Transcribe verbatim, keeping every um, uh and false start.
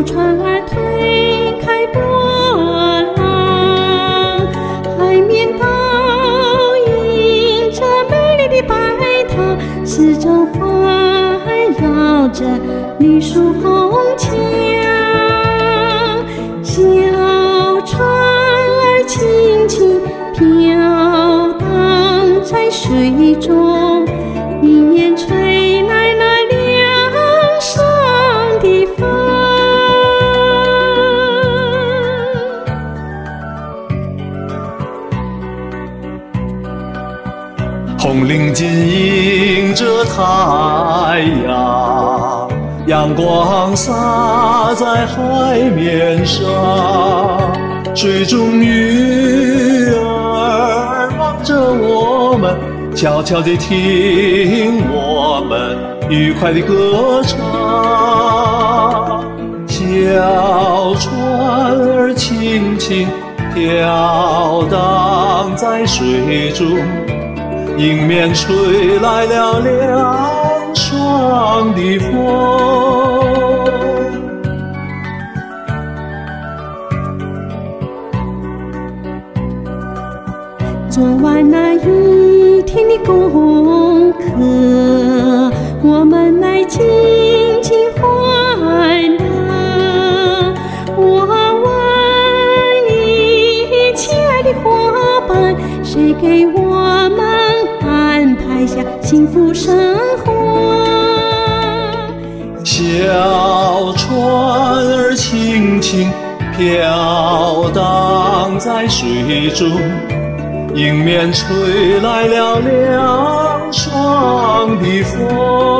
船儿推开波浪，海面倒映着美丽的白塔，四周环绕着绿树红墙。小船儿轻轻飘荡在水中，迎面吹来了凉爽的风。 红领巾迎着太阳，阳光洒在海面上，水中鱼儿望着我们，悄悄地听我们愉快的歌唱。小船儿轻轻飘荡在水中，迎面吹来了凉爽的风。 做完那一天的功课，我们来尽情欢乐。我问你，亲爱的伙伴，谁给我们安排下幸福生活？ 小船儿轻轻飘荡在水中，迎面吹来了凉爽的风。